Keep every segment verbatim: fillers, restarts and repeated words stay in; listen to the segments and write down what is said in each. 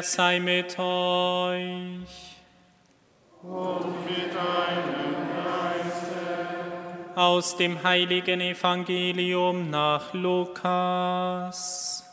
Herr sei mit euch. Und mit deinem Geiste. Aus dem heiligen Evangelium nach Lukas.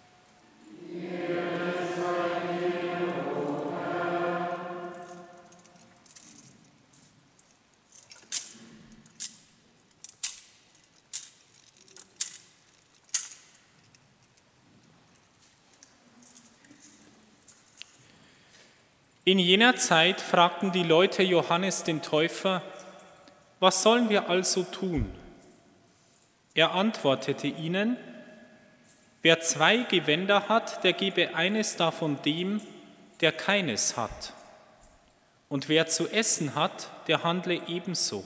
In jener Zeit fragten die Leute Johannes den Täufer: Was sollen wir also tun? Er antwortete ihnen: Wer zwei Gewänder hat, der gebe eines davon dem, der keines hat. Und wer zu essen hat, der handle ebenso.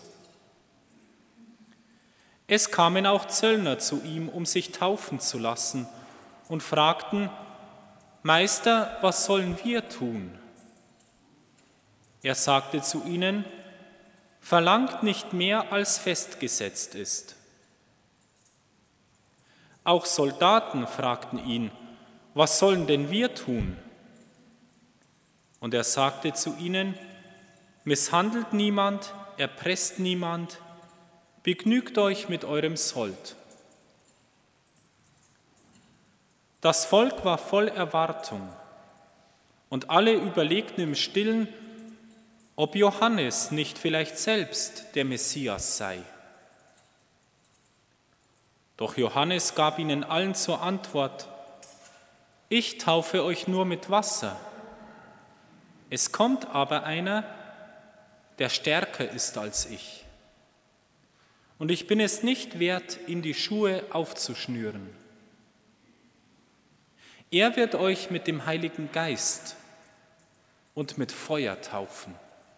Es kamen auch Zöllner zu ihm, um sich taufen zu lassen, und fragten: Meister, was sollen wir tun? Er sagte zu ihnen: Verlangt nicht mehr, als festgesetzt ist. Auch Soldaten fragten ihn: Was sollen denn wir tun? Und er sagte zu ihnen: Misshandelt niemand, erpresst niemand, begnügt euch mit eurem Sold. Das Volk war voll Erwartung, und alle überlegten im Stillen, ob Johannes nicht vielleicht selbst der Messias sei. Doch Johannes gab ihnen allen zur Antwort: Ich taufe euch nur mit Wasser. Es kommt aber einer, der stärker ist als ich. Und ich bin es nicht wert, ihm die Schuhe aufzuschnüren. Er wird euch mit dem Heiligen Geist und mit Feuer taufen.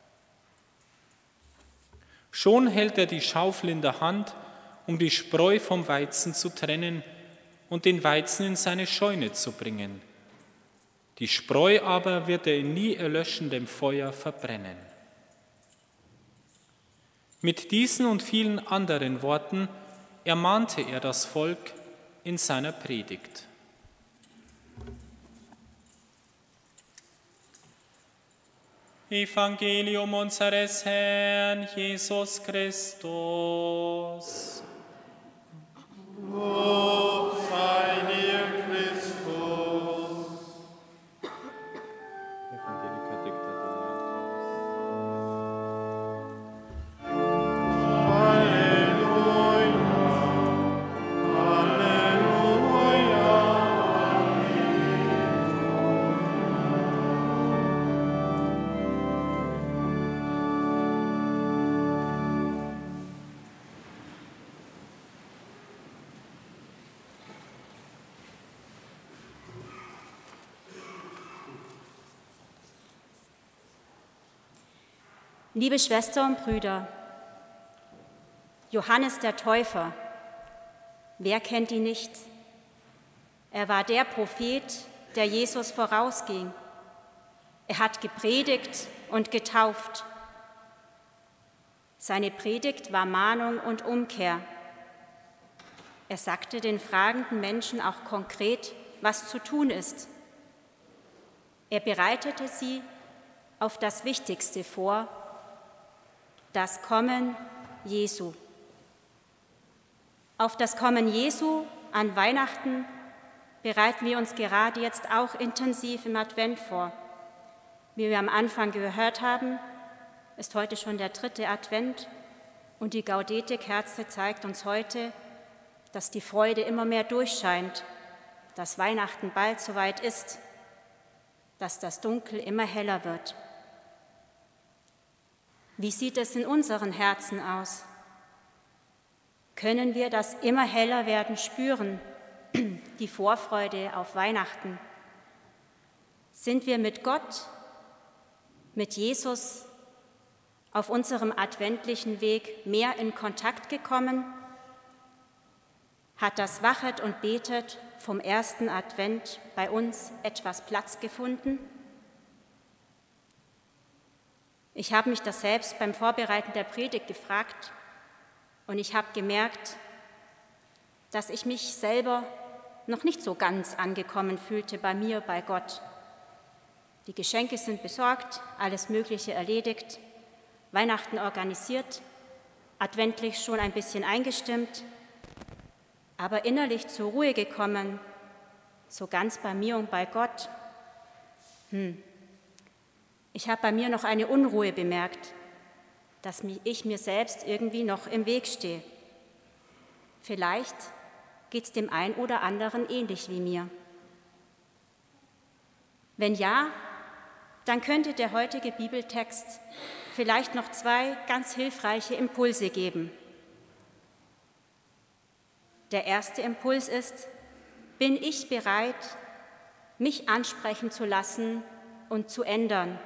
Schon hält er die Schaufel in der Hand, um die Spreu vom Weizen zu trennen und den Weizen in seine Scheune zu bringen. Die Spreu aber wird er in nie erlöschendem Feuer verbrennen. Mit diesen und vielen anderen Worten ermahnte er das Volk in seiner Predigt. Evangelium unseres Herrn Jesus Christus. Lob sei dir, Christus. Liebe Schwestern und Brüder, Johannes der Täufer, wer kennt ihn nicht? Er war der Prophet, der Jesus vorausging. Er hat gepredigt und getauft. Seine Predigt war Mahnung und Umkehr. Er sagte den fragenden Menschen auch konkret, was zu tun ist. Er bereitete sie auf das Wichtigste vor: das Kommen Jesu. Auf das Kommen Jesu an Weihnachten bereiten wir uns gerade jetzt auch intensiv im Advent vor. Wie wir am Anfang gehört haben, ist heute schon der dritte Advent und die Gaudete-Kerze zeigt uns heute, dass die Freude immer mehr durchscheint, dass Weihnachten bald soweit ist, dass das Dunkel immer heller wird. Wie sieht es in unseren Herzen aus? Können wir das immer heller werden spüren, die Vorfreude auf Weihnachten? Sind wir mit Gott, mit Jesus auf unserem adventlichen Weg mehr in Kontakt gekommen? Hat das Wachet und Betet vom ersten Advent bei uns etwas Platz gefunden? Ich habe mich das selbst beim Vorbereiten der Predigt gefragt und ich habe gemerkt, dass ich mich selber noch nicht so ganz angekommen fühlte bei mir, bei Gott. Die Geschenke sind besorgt, alles Mögliche erledigt, Weihnachten organisiert, adventlich schon ein bisschen eingestimmt, aber innerlich zur Ruhe gekommen, so ganz bei mir und bei Gott. Hm. Ich habe bei mir noch eine Unruhe bemerkt, dass ich mir selbst irgendwie noch im Weg stehe. Vielleicht geht es dem einen oder anderen ähnlich wie mir. Wenn ja, dann könnte der heutige Bibeltext vielleicht noch zwei ganz hilfreiche Impulse geben. Der erste Impuls ist: Bin ich bereit, mich ansprechen zu lassen und zu ändern?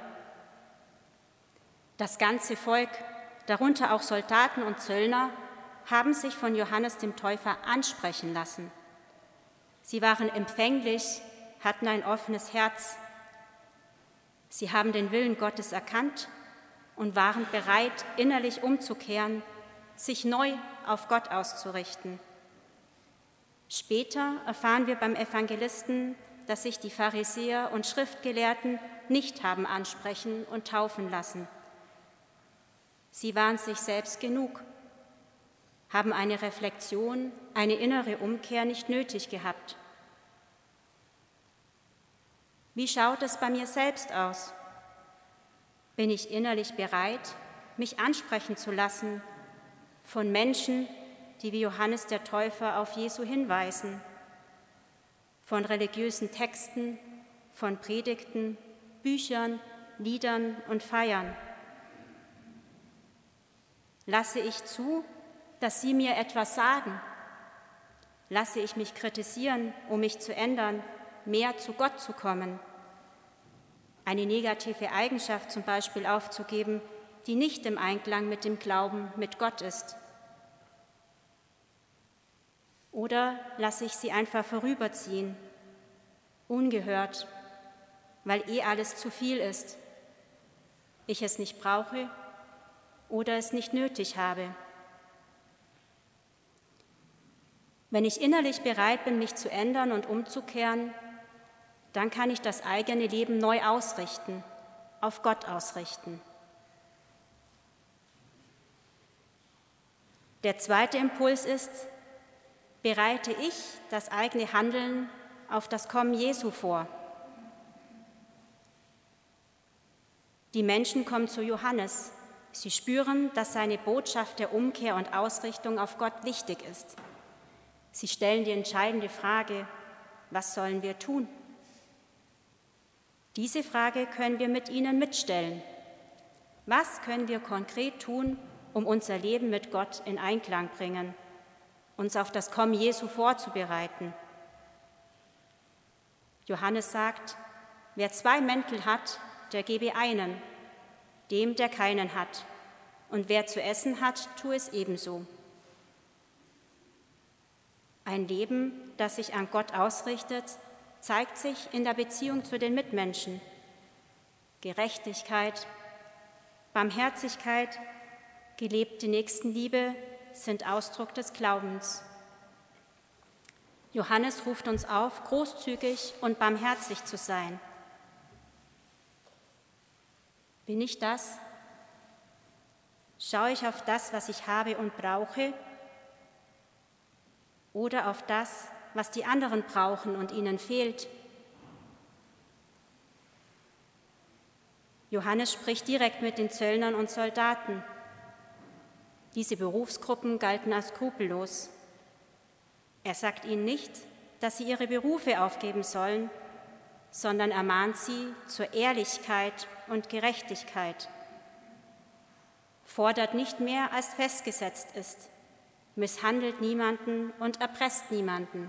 Das ganze Volk, darunter auch Soldaten und Zöllner, haben sich von Johannes dem Täufer ansprechen lassen. Sie waren empfänglich, hatten ein offenes Herz. Sie haben den Willen Gottes erkannt und waren bereit, innerlich umzukehren, sich neu auf Gott auszurichten. Später erfahren wir beim Evangelisten, dass sich die Pharisäer und Schriftgelehrten nicht haben ansprechen und taufen lassen. Sie waren sich selbst genug, haben eine Reflexion, eine innere Umkehr nicht nötig gehabt. Wie schaut es bei mir selbst aus? Bin ich innerlich bereit, mich ansprechen zu lassen von Menschen, die wie Johannes der Täufer auf Jesu hinweisen, von religiösen Texten, von Predigten, Büchern, Liedern und Feiern? Lasse ich zu, dass sie mir etwas sagen? Lasse ich mich kritisieren, um mich zu ändern, mehr zu Gott zu kommen? Eine negative Eigenschaft zum Beispiel aufzugeben, die nicht im Einklang mit dem Glauben mit Gott ist. Oder lasse ich sie einfach vorüberziehen, ungehört, weil eh alles zu viel ist, ich es nicht brauche oder es nicht nötig habe. Wenn ich innerlich bereit bin, mich zu ändern und umzukehren, dann kann ich das eigene Leben neu ausrichten, auf Gott ausrichten. Der zweite Impuls ist: Bereite ich das eigene Handeln auf das Kommen Jesu vor? Die Menschen kommen zu Johannes. Sie spüren, dass seine Botschaft der Umkehr und Ausrichtung auf Gott wichtig ist. Sie stellen die entscheidende Frage: Was sollen wir tun? Diese Frage können wir mit ihnen mitstellen. Was können wir konkret tun, um unser Leben mit Gott in Einklang bringen, uns auf das Kommen Jesu vorzubereiten? Johannes sagt: Wer zwei Mäntel hat, der gebe einen, dem, der keinen hat. Und wer zu essen hat, tue es ebenso. Ein Leben, das sich an Gott ausrichtet, zeigt sich in der Beziehung zu den Mitmenschen. Gerechtigkeit, Barmherzigkeit, gelebte Nächstenliebe sind Ausdruck des Glaubens. Johannes ruft uns auf, großzügig und barmherzig zu sein. Bin ich das? Schaue ich auf das, was ich habe und brauche, oder auf das, was die anderen brauchen und ihnen fehlt? Johannes spricht direkt mit den Zöllnern und Soldaten. Diese Berufsgruppen galten als skrupellos. Er sagt ihnen nicht, dass sie ihre Berufe aufgeben sollen, sondern ermahnt sie zur Ehrlichkeit und Gerechtigkeit. Fordert nicht mehr, als festgesetzt ist, misshandelt niemanden und erpresst niemanden.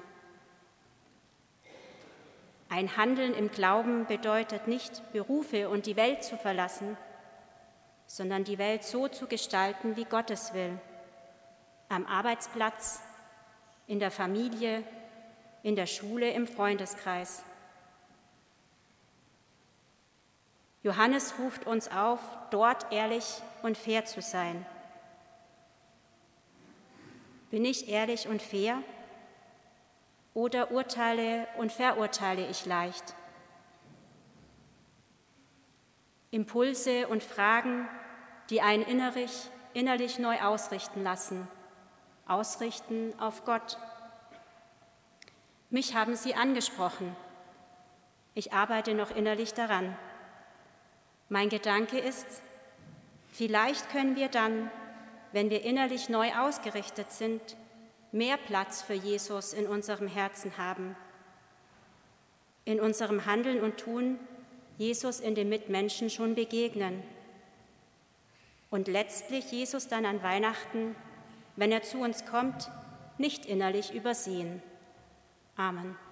Ein Handeln im Glauben bedeutet nicht, Berufe und die Welt zu verlassen, sondern die Welt so zu gestalten, wie Gott es will. Am Arbeitsplatz, in der Familie, in der Schule, im Freundeskreis. Johannes ruft uns auf, dort ehrlich und fair zu sein. Bin ich ehrlich und fair? Oder urteile und verurteile ich leicht? Impulse und Fragen, die einen innerlich, innerlich neu ausrichten lassen, ausrichten auf Gott. Mich haben sie angesprochen. Ich arbeite noch innerlich daran. Mein Gedanke ist, vielleicht können wir dann, wenn wir innerlich neu ausgerichtet sind, mehr Platz für Jesus in unserem Herzen haben, in unserem Handeln und Tun Jesus in den Mitmenschen schon begegnen und letztlich Jesus dann an Weihnachten, wenn er zu uns kommt, nicht innerlich übersehen. Amen.